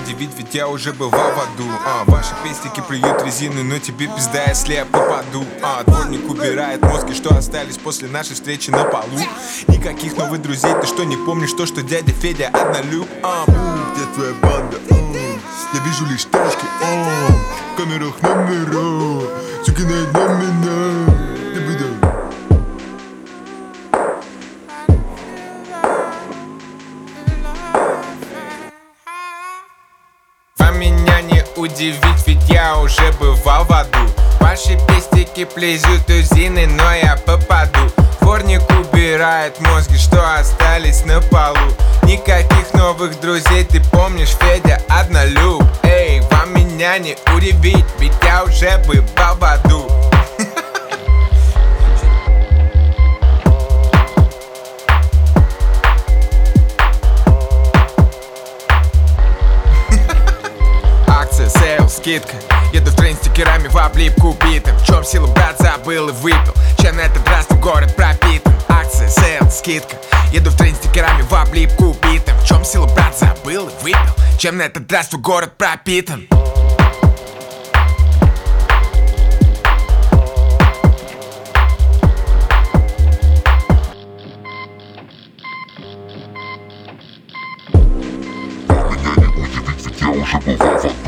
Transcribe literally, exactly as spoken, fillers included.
удивить, ведь я уже бывал в аду. а, Ваши пестики плюют резину, но тебе пизда, если я попаду. а, Дворник убирает мозги, что остались после нашей встречи на полу. Никаких новых друзей, ты что, не помнишь то, что дядя Федя однолюб? а, Где твоя банда? А, Я вижу лишь тачки, а, в камерах номера, суки на меня. Вам меня не удивить, ведь я уже бывал в аду. Ваши пестики плезют узины, но я попаду. Дворник убирает мозги, что остались на полу. Никаких новых друзей, ты помнишь, Федя однолюб. Эй, вам меня не удивить, ведь я уже бывал в аду. Сейл, скидка. Еду в трейн с стикерами в облипку битым. В чем сила, брат, забыл и выпил. Чем на этот раз твой город пропитан. Акция, сейл, скидка. Еду в трейн с стикерами в облипку битым. В чем сила, брат, забыл и выпил. Чем на этот раз твой город пропитан. Меня не удивить, ведь я уже бывал в аду.